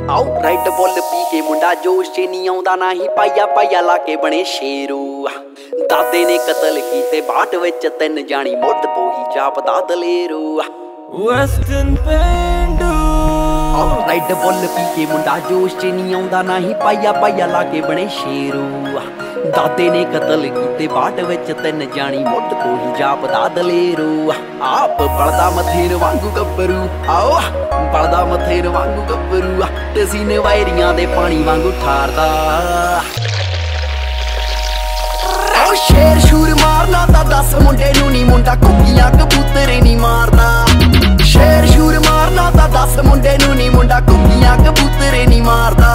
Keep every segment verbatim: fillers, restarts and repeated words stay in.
आओ right bull P के मुंडा जोश च नहीं आउंदा ना ही पाइया पाइया ला के बने शेरू दादे ने कतल कीते बाट विच तिन जानी मुੱਢ तो ही जापदा दलेरू वेस्टर्न पेंडू आओ राइट बुल पी के मुंडा जोश च नहीं आउंदा ना ही पाइया पाइया ला के बने शेरू दादे ने कतल कीते बाट विच तिन जानी मुੱਢ तो ही जापदा दलेरू आप बलदा मथेर वांगू गब्बरू आओ बलदा मथेर वांगू गब्बरू ते सीने वायरियां दे पानी वांगू ठारदा आओ शेर शूर मारना ता दस मुंडे नू नी मुंडा कुक्कियां कबूतरे नी मारदा शेर शूर मारना ता दस मुंडे नू नी मुंडा कुक्कियां कबूतरे नी मारदा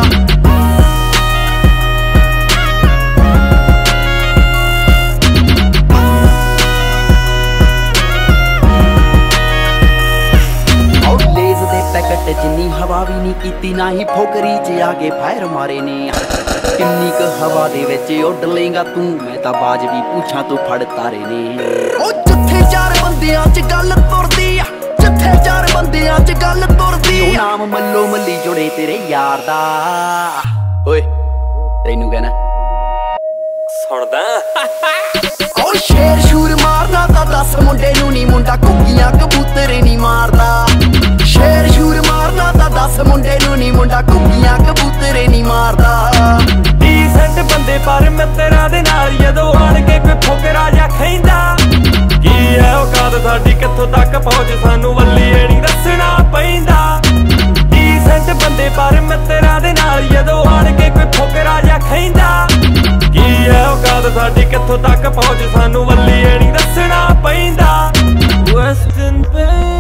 जिन्नी हवा भी नहीं कीती ना ही फोकरी च आगे फायर मारे ने किन्नी क हवा दे विच उड़ लेगा तू मैं तां बाज भी पूछां तू फड़ तारे ने ओ जिथे चार बंदियां च गल तुरदी जिथे चार बंदियां च गल तुरदी नाम मल्लो मल्ली जुड़े तेरे यार दा ओए तैनू कहना सुनदा ओ शेर शूर मारना ता दस मुंडे नू नी मुंडा कुक्कियां कबूतरे नी मारदा शेर शूर मारना ता दस मुंडे नू नी मुंडा कुक्कियां कबूतरे नी मारदा ਡੀਸੈਂਟ ਬੰਦੇ ਪਰ ਮਿੱਤਰਾਂ ਦੇ ਨਾਲ ਜਦੋਂ ਆਣ ਕੇ ਕੋਈ ਫੁਕਰਾ ਜਾਂ ਖੈਂਦਾ ਕੀ ਹੈ ਔਕਾਤ ਸਾਡੀ ਕਿੱਥੋਂ ਤੱਕ ਪਹੁੰਚ ਸਾਨੂੰ ਵੱਲੀ ਇਹ ਨਹੀਂ ਦੱਸਣਾ ਪੈਂਦਾ ਡੀਸੈਂਟ ਬੰਦੇ ਪਰ ਮਿੱਤਰਾਂ ਦੇ ਨਾਲ ਜਦੋਂ ਆਣ ਕੇ ਕੋਈ ਫੁਕਰਾ ਜਾਂ ਖੈਂਦਾ ਕੀ ਹੈ ਔਕਾਤ ਸਾਡੀ ਕਿੱਥੋਂ ਤੱਕ ਪਹੁੰਚ ਸਾਨੂੰ ਵੱਲੀ ਇਹ ਨਹੀਂ ਦੱਸਣਾ ਪੈਂਦਾ ਵੈਸਟਰਨ